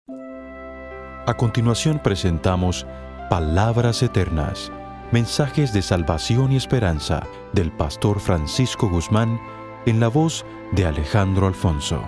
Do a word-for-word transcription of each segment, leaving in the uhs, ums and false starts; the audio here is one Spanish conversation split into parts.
A continuación presentamos Palabras Eternas, mensajes de salvación y esperanza del pastor Francisco Guzmán en la voz de Alejandro Alfonso.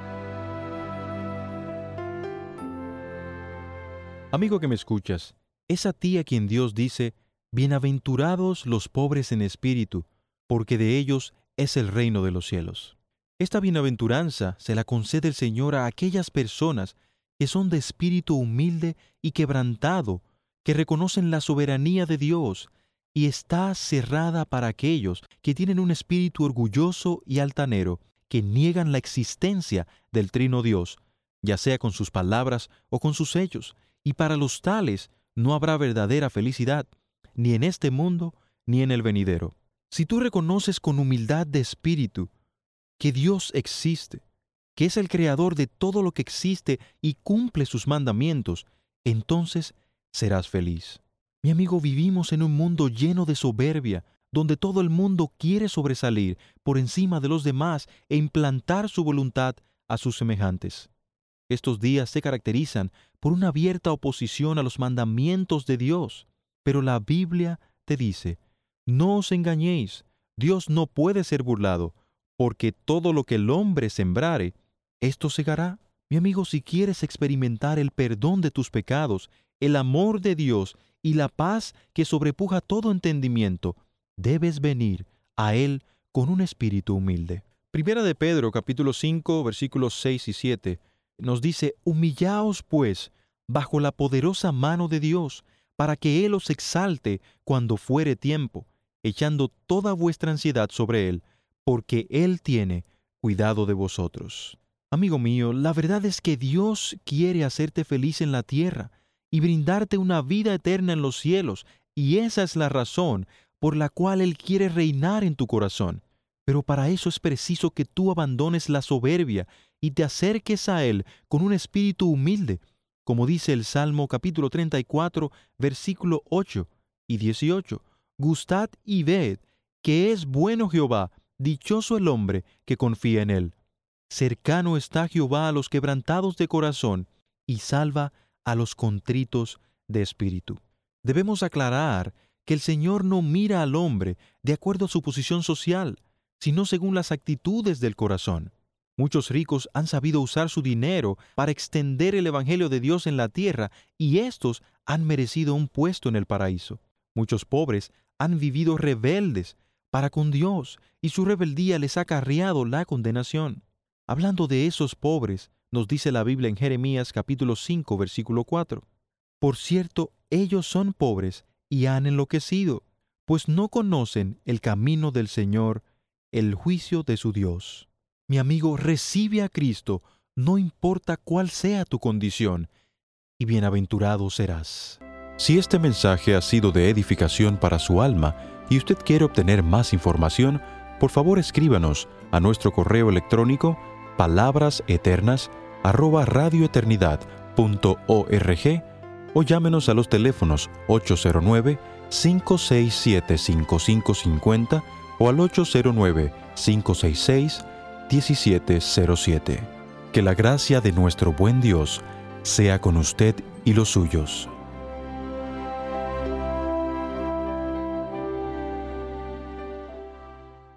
Amigo que me escuchas, es a ti a quien Dios dice: bienaventurados los pobres en espíritu, porque de ellos es el reino de los cielos. Esta bienaventuranza se la concede el Señor a aquellas personas que son de espíritu humilde y quebrantado, que reconocen la soberanía de Dios, y está cerrada para aquellos que tienen un espíritu orgulloso y altanero, que niegan la existencia del Trino Dios, ya sea con sus palabras o con sus hechos, y para los tales no habrá verdadera felicidad, ni en este mundo ni en el venidero. Si tú reconoces con humildad de espíritu que Dios existe, que es el creador de todo lo que existe y cumple sus mandamientos, entonces serás feliz. Mi amigo, vivimos en un mundo lleno de soberbia, donde todo el mundo quiere sobresalir por encima de los demás e implantar su voluntad a sus semejantes. Estos días se caracterizan por una abierta oposición a los mandamientos de Dios, pero la Biblia te dice: no os engañéis, Dios no puede ser burlado, porque todo lo que el hombre sembrare, esto segará. Mi amigo, si quieres experimentar el perdón de tus pecados, el amor de Dios y la paz que sobrepuja todo entendimiento, debes venir a Él con un espíritu humilde. Primera de Pedro, capítulo cinco, versículos seis y siete, nos dice: humillaos, pues, bajo la poderosa mano de Dios, para que Él os exalte cuando fuere tiempo, echando toda vuestra ansiedad sobre Él, porque Él tiene cuidado de vosotros. Amigo mío, la verdad es que Dios quiere hacerte feliz en la tierra y brindarte una vida eterna en los cielos, y esa es la razón por la cual Él quiere reinar en tu corazón. Pero para eso es preciso que tú abandones la soberbia y te acerques a Él con un espíritu humilde, como dice el Salmo capítulo treinta y cuatro, versículo ocho y dieciocho. Gustad y ved que es bueno Jehová, dichoso el hombre que confía en Él. Cercano está Jehová a los quebrantados de corazón, y salva a los contritos de espíritu. Debemos aclarar que el Señor no mira al hombre de acuerdo a su posición social, sino según las actitudes del corazón. Muchos ricos han sabido usar su dinero para extender el Evangelio de Dios en la tierra, y éstos han merecido un puesto en el paraíso. Muchos pobres han vivido rebeldes para con Dios, y su rebeldía les ha acarreado la condenación. Hablando de esos pobres, nos dice la Biblia en Jeremías capítulo cinco, versículo cuatro. Por cierto, ellos son pobres y han enloquecido, pues no conocen el camino del Señor, el juicio de su Dios. Mi amigo, recibe a Cristo, no importa cuál sea tu condición, y bienaventurado serás. Si este mensaje ha sido de edificación para su alma y usted quiere obtener más información, por favor escríbanos a nuestro correo electrónico palabraseternas arroba radioeternidad punto org o llámenos a los teléfonos ocho cero nueve, cinco seis siete, cinco cinco cinco cero o al ocho cero nueve, cinco seis seis, uno siete cero siete. Que la gracia de nuestro buen Dios sea con usted y los suyos.